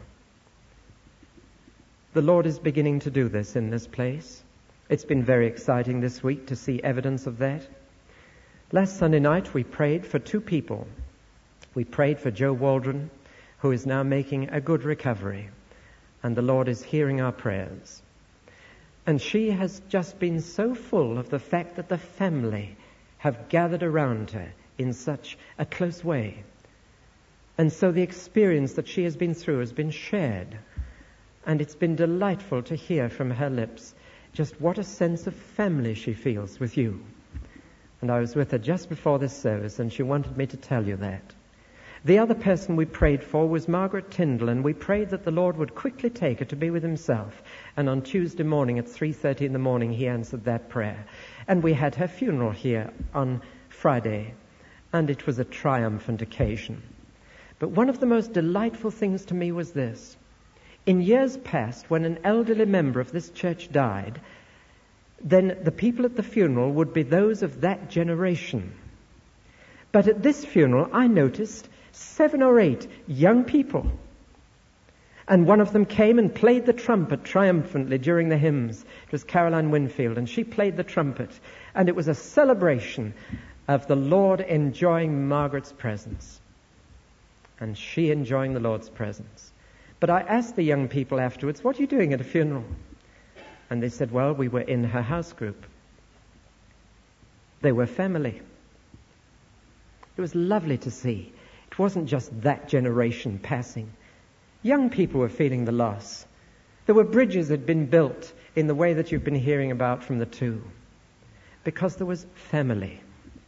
The Lord is beginning to do this in this place. It's been very exciting this week to see evidence of that. Last Sunday night we prayed for two people. We prayed for Joe Waldron, who is now making a good recovery, and the Lord is hearing our prayers. And she has just been so full of the fact that the family have gathered around her in such a close way. And so the experience that she has been through has been shared. And it's been delightful to hear from her lips just what a sense of family she feels with you. And I was with her just before this service, and she wanted me to tell you that. The other person we prayed for was Margaret Tyndall, and we prayed that the Lord would quickly take her to be with Himself. And on Tuesday morning at three thirty in the morning, He answered that prayer. And we had her funeral here on Friday, and it was a triumphant occasion. But one of the most delightful things to me was this. In years past, when an elderly member of this church died, then the people at the funeral would be those of that generation. But at this funeral, I noticed seven or eight young people. And one of them came and played the trumpet triumphantly during the hymns. It was Caroline Winfield, and she played the trumpet. And it was a celebration of the Lord enjoying Margaret's presence. And she enjoying the Lord's presence. But I asked the young people afterwards, what are you doing at a funeral? And they said, well, we were in her house group. They were family. It was lovely to see. It wasn't just that generation passing. Young people were feeling the loss. There were bridges that had been built in the way that you've been hearing about from the two. Because there was family.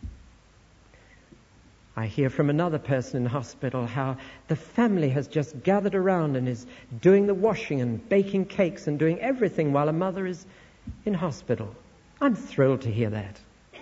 I hear from another person in hospital how the family has just gathered around and is doing the washing and baking cakes and doing everything while a mother is in hospital. I'm thrilled to hear that.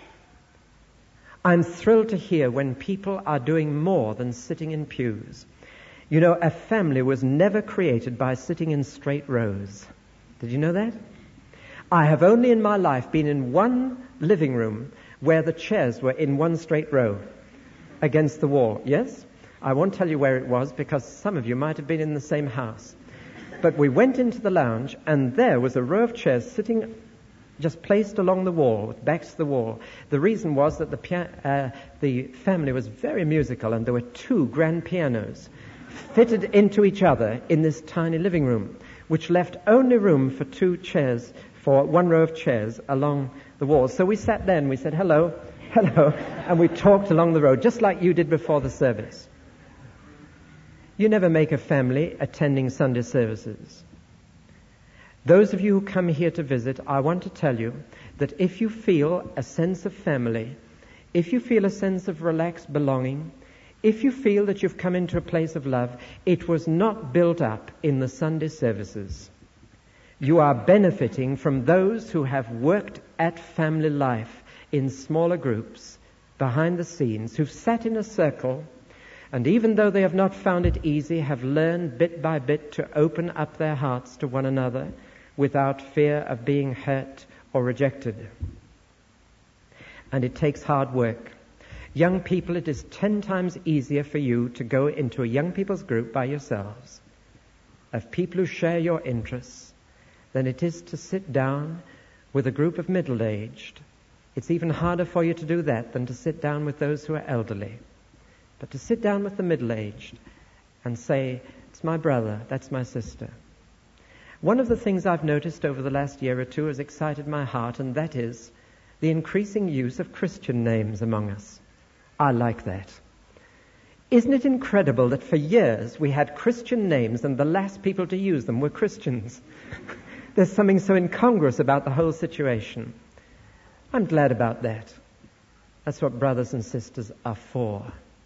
I'm thrilled to hear when people are doing more than sitting in pews. You know, a family was never created by sitting in straight rows. Did you know that? I have only in my life been in one living room where the chairs were in one straight row. Against the wall. Yes? I won't tell you where it was because some of you might have been in the same house. But we went into the lounge and there was a row of chairs sitting just placed along the wall, with backs to the wall. The reason was that the, pia- uh, the family was very musical and there were two grand pianos fitted into each other in this tiny living room, which left only room for two chairs, for one row of chairs along the wall. So we sat there and we said, hello, hello, and we talked along the road, just like you did before the service. You never make a family attending Sunday services. Those of you who come here to visit, I want to tell you that if you feel a sense of family, if you feel a sense of relaxed belonging, if you feel that you've come into a place of love, it was not built up in the Sunday services. You are benefiting from those who have worked at family life in smaller groups, behind the scenes, who've sat in a circle, and even though they have not found it easy, have learned bit by bit to open up their hearts to one another without fear of being hurt or rejected. And it takes hard work. Young people, it is ten times easier for you to go into a young people's group by yourselves, of people who share your interests, than it is to sit down with a group of middle-aged. It's even harder for you to do that than to sit down with those who are elderly. But to sit down with the middle-aged and say, it's my brother, that's my sister. One of the things I've noticed over the last year or two has excited my heart, and that is the increasing use of Christian names among us. I like that. Isn't it incredible that for years we had Christian names and the last people to use them were Christians? There's something so incongruous about the whole situation. I'm glad about that. That's what brothers and sisters are for.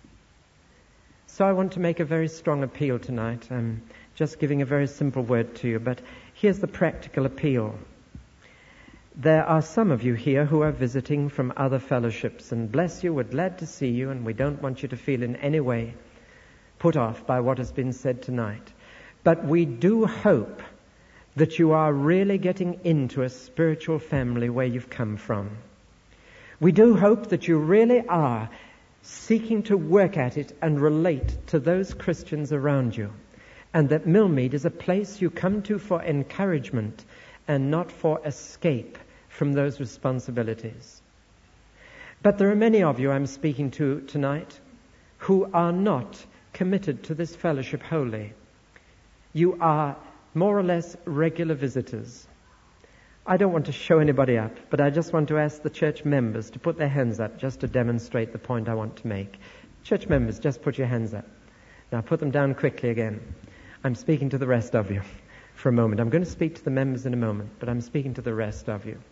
So I want to make a very strong appeal tonight. I'm just giving a very simple word to you, but here's the practical appeal. There are some of you here who are visiting from other fellowships, and bless you, we're glad to see you, and we don't want you to feel in any way put off by what has been said tonight. But we do hope that you are really getting into a spiritual family where you've come from. We do hope that you really are seeking to work at it and relate to those Christians around you, and that Millmead is a place you come to for encouragement and not for escape from those responsibilities. But there are many of you I'm speaking to tonight who are not committed to this fellowship wholly. You are more or less regular visitors. I don't want to show anybody up, but I just want to ask the church members to put their hands up just to demonstrate the point I want to make. Church members, just put your hands up. Now put them down quickly again. I'm speaking to the rest of you for a moment. I'm going to speak to the members in a moment, but I'm speaking to the rest of you.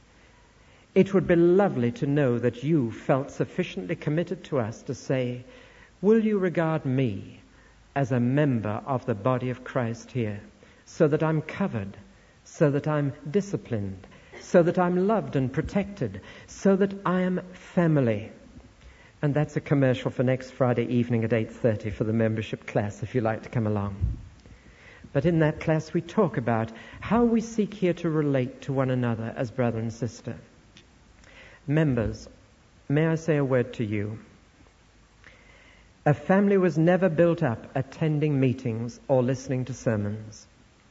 It would be lovely to know that you felt sufficiently committed to us to say, will you regard me as a member of the body of Christ here, so that I'm covered, so that I'm disciplined, so that I'm loved and protected, so that I am family. And that's a commercial for next Friday evening at eight thirty for the membership class, if you'd like to come along. But in that class we talk about how we seek here to relate to one another as brother and sister. Members, may I say a word to you? A family was never built up attending meetings or listening to sermons.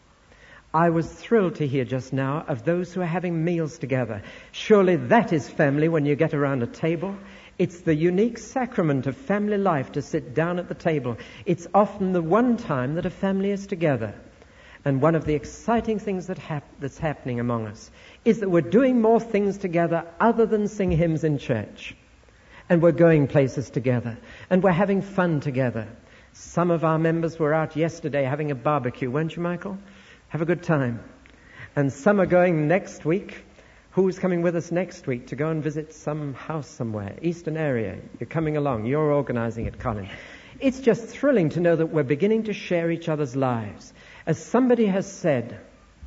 I was thrilled to hear just now of those who are having meals together. Surely that is family when you get around a table. It's the unique sacrament of family life to sit down at the table. It's often the one time that a family is together. And one of the exciting things that hap- that's happening among us is that we're doing more things together other than sing hymns in church. And we're going places together. And we're having fun together. Some of our members were out yesterday having a barbecue, weren't you, Michael? Have a good time. And some are going next week. Who's coming with us next week to go and visit some house somewhere? Eastern area. You're coming along. You're organizing it, Colin. It's just thrilling to know that we're beginning to share each other's lives. As somebody has said,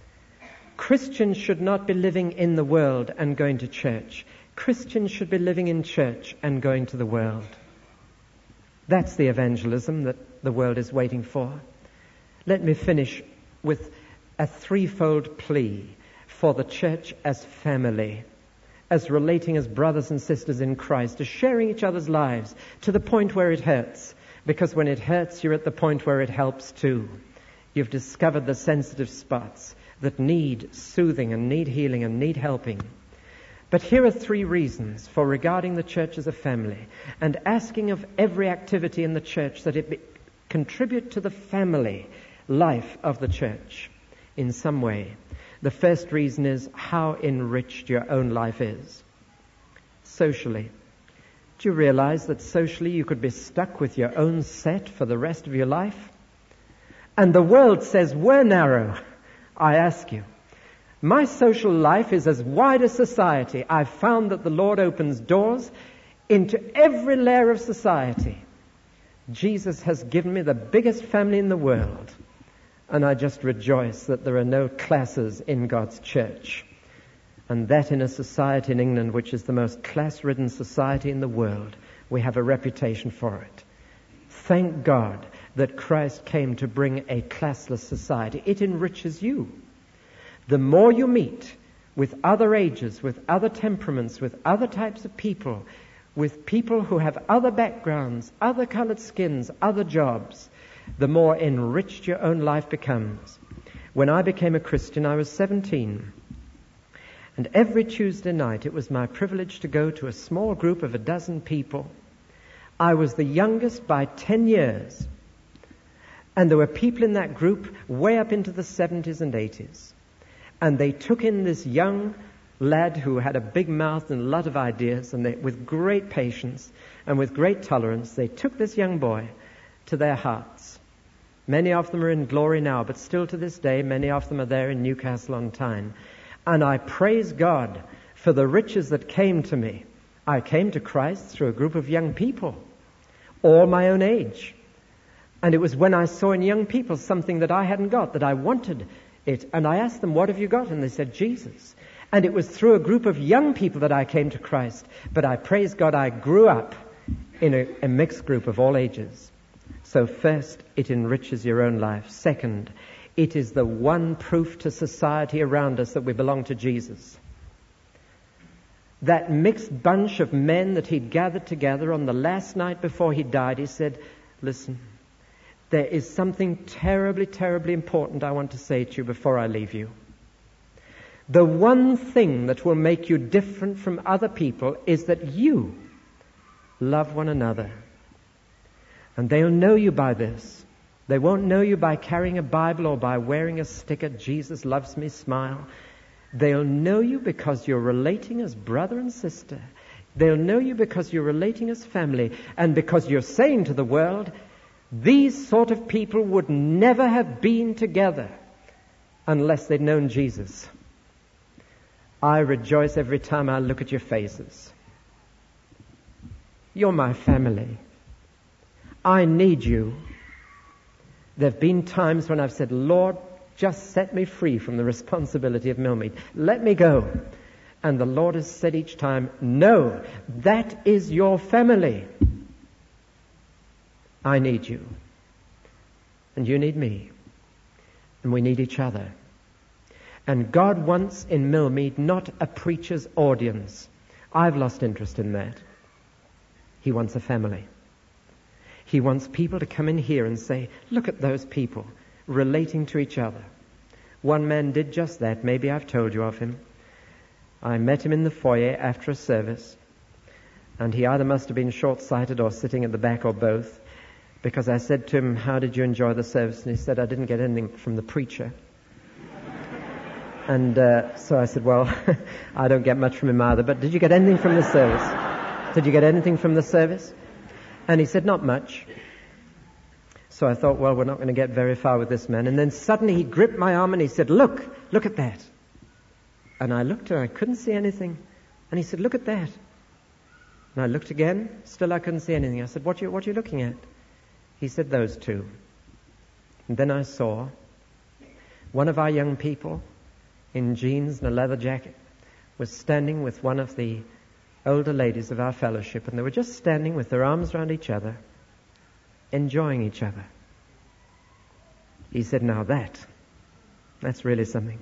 Christians should not be living in the world and going to church. Christians should be living in church and going to the world. That's the evangelism that the world is waiting for. Let me finish with a threefold plea for the church as family, as relating as brothers and sisters in Christ, as sharing each other's lives to the point where it hurts. Because when it hurts, you're at the point where it helps too. You've discovered the sensitive spots that need soothing and need healing and need helping. But here are three reasons for regarding the church as a family and asking of every activity in the church that it be, contribute to the family life of the church in some way. The first reason is how enriched your own life is. Socially. Do you realize that socially you could be stuck with your own set for the rest of your life? And the world says we're narrow. I ask you, my social life is as wide as society. I've found that the Lord opens doors into every layer of society. Jesus has given me the biggest family in the world. And I just rejoice that there are no classes in God's church. And that in a society in England, which is the most class-ridden society in the world, we have a reputation for it. Thank God that Christ came to bring a classless society. It enriches you. The more you meet with other ages, with other temperaments, with other types of people, with people who have other backgrounds, other colored skins, other jobs, the more enriched your own life becomes. When I became a Christian, I was seventeen. And every Tuesday night, it was my privilege to go to a small group of a dozen people. I was the youngest by ten years. And there were people in that group way up into the seventies and eighties. And they took in this young lad who had a big mouth and a lot of ideas, and they, with great patience and with great tolerance, they took this young boy to their hearts. Many of them are in glory now, but still to this day, many of them are there in Newcastle on Tyne. And I praise God for the riches that came to me. I came to Christ through a group of young people, all my own age. And it was when I saw in young people something that I hadn't got, that I wanted it. And I asked them, what have you got? And they said, Jesus. And it was through a group of young people that I came to Christ. But I praise God, I grew up in a, a mixed group of all ages. So first, it enriches your own life. Second, it is the one proof to society around us that we belong to Jesus. That mixed bunch of men that he'd gathered together on the last night before he died, he said, listen, there is something terribly, terribly important I want to say to you before I leave you. The one thing that will make you different from other people is that you love one another. And they'll know you by this. They won't know you by carrying a Bible or by wearing a sticker, Jesus loves me, smile. They'll know you because you're relating as brother and sister. They'll know you because you're relating as family, and because you're saying to the world, these sort of people would never have been together unless they'd known Jesus. I rejoice every time I look at your faces. You're my family. I need you. There have been times when I've said, Lord, just set me free from the responsibility of Millmead. Let me go. And the Lord has said each time, no, that is your family. I need you. And you need me. And we need each other. And God wants in Millmead not a preacher's audience. I've lost interest in that. He wants a family. He wants people to come in here and say, look at those people relating to each other. One man did just that. Maybe I've told you of him. I met him in the foyer after a service, and he either must have been short-sighted or sitting at the back or both, because I said to him, how did you enjoy the service? And he said, I didn't get anything from the preacher. And uh, so I said, well, I don't get much from him either, but did you get anything from the service? Did you get anything from the service? And he said, not much. So I thought, well, we're not going to get very far with this man. And then suddenly he gripped my arm and he said, look, look at that. And I looked and I couldn't see anything. And he said, look at that. And I looked again, still I couldn't see anything. I said, what are you, what are you looking at? He said, those two. And then I saw one of our young people in jeans and a leather jacket was standing with one of the older ladies of our fellowship, and they were just standing with their arms around each other, enjoying each other. He said, now that, that's really something.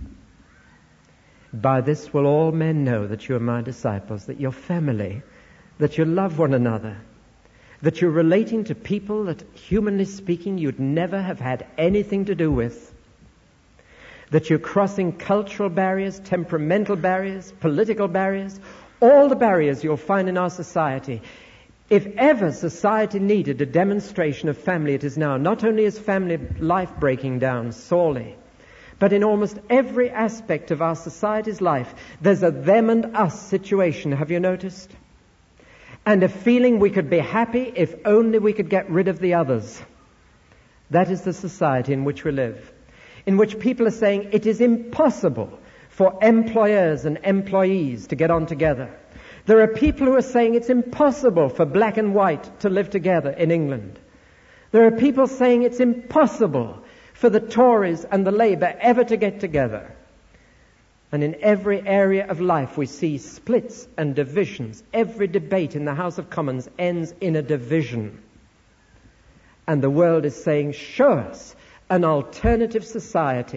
By this will all men know that you are my disciples, that you're family, that you love one another, that you're relating to people that, humanly speaking, you'd never have had anything to do with, that you're crossing cultural barriers, temperamental barriers, political barriers, all the barriers you'll find in our society. If ever society needed a demonstration of family, it is now. Not only is family life breaking down sorely, but in almost every aspect of our society's life, there's a them and us situation, have you noticed? And a feeling we could be happy if only we could get rid of the others. That is the society in which we live, in which people are saying it is impossible for employers and employees to get on together. There are people who are saying it's impossible for black and white to live together in England. There are people saying it's impossible for the Tories and the Labour ever to get together. And in every area of life we see splits and divisions. Every debate in the House of Commons ends in a division. And the world is saying, show us an alternative society.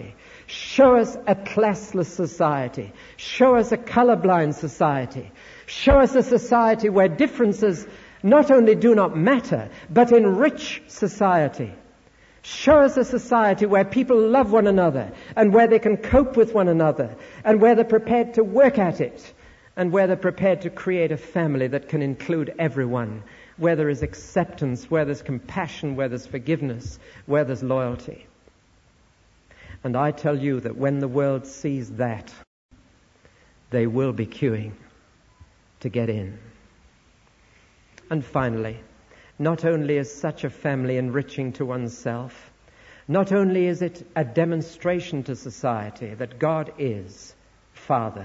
Show us a classless society. Show us a colorblind society. Show us a society where differences not only do not matter, but enrich society. Show us a society where people love one another and where they can cope with one another and where they're prepared to work at it and where they're prepared to create a family that can include everyone, where there is acceptance, where there's compassion, where there's forgiveness, where there's loyalty. And I tell you that when the world sees that, they will be queuing to get in. And finally, not only is such a family enriching to oneself, not only is it a demonstration to society that God is Father,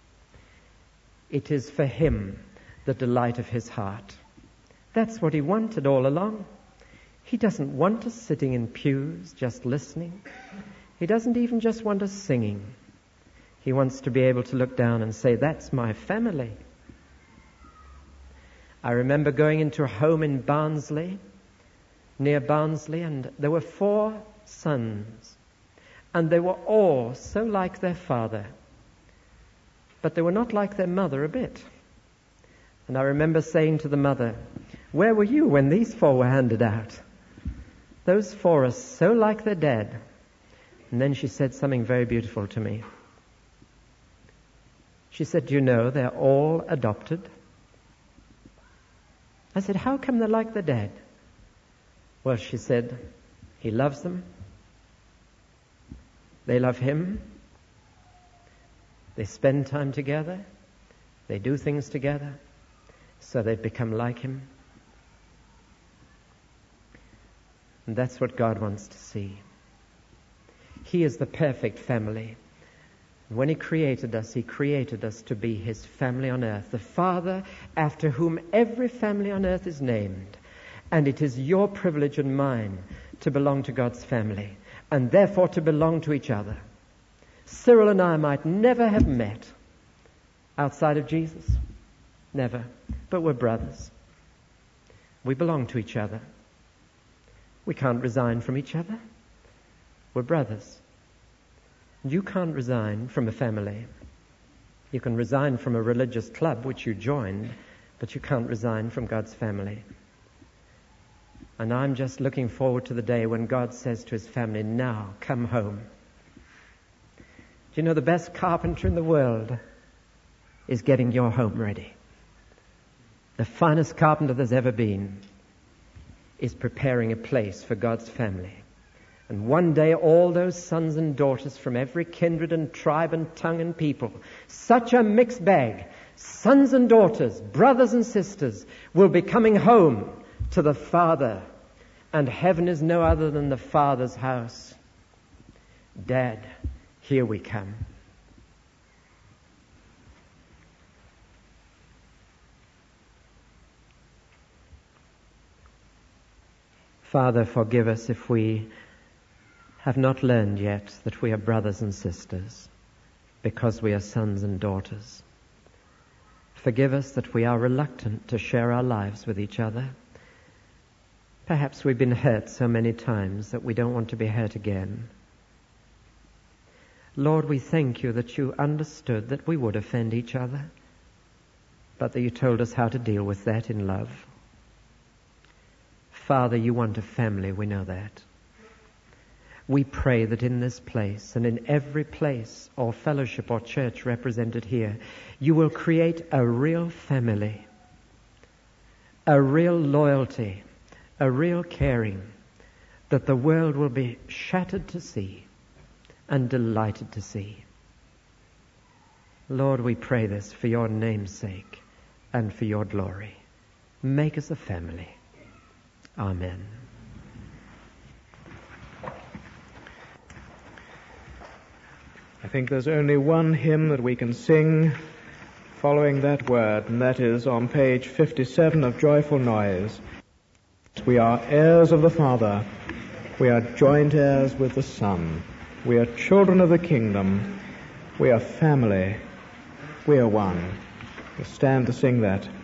it is for Him the delight of His heart. That's what He wanted all along. He doesn't want us sitting in pews just listening. He doesn't even just want us singing. He wants to be able to look down and say, that's my family. I remember going into a home in Barnsley, near Barnsley, and there were four sons. And they were all so like their father. But they were not like their mother a bit. And I remember saying to the mother, where were you when these four were handed out? Those four are so like their dad. And then she said something very beautiful to me. She said, do you know they're all adopted? I said, how come they're like their dad? Well, she said, he loves them. They love him. They spend time together. They do things together. So they've become like him. And that's what God wants to see. He is the perfect family. When He created us, He created us to be His family on earth. The Father after whom every family on earth is named. And it is your privilege and mine to belong to God's family. And therefore to belong to each other. Cyril and I might never have met outside of Jesus. Never. But we're brothers. We belong to each other. We can't resign from each other. We're brothers. You can't resign from a family. You can resign from a religious club which you joined, but you can't resign from God's family. And I'm just looking forward to the day when God says to His family, now come home. Do you know the best carpenter in the world is getting your home ready? The finest carpenter there's ever been is preparing a place for God's family. And one day all those sons and daughters from every kindred and tribe and tongue and people, such a mixed bag, sons and daughters, brothers and sisters, will be coming home to the Father. And heaven is no other than the Father's house. Dad, here we come. Father, forgive us if we have not learned yet that we are brothers and sisters because we are sons and daughters. Forgive us that we are reluctant to share our lives with each other. Perhaps we've been hurt so many times that we don't want to be hurt again. Lord, we thank you that you understood that we would offend each other, but that you told us how to deal with that in love. Father, you want a family, we know that. We pray that in this place and in every place or fellowship or church represented here, you will create a real family, a real loyalty, a real caring that the world will be shattered to see and delighted to see. Lord, we pray this for your name's sake and for your glory. Make us a family. Amen. I think there's only one hymn that we can sing following that word, and that is on page fifty-seven of Joyful Noise. We are heirs of the Father. We are joint heirs with the Son. We are children of the kingdom. We are family. We are one. We'll stand to sing that.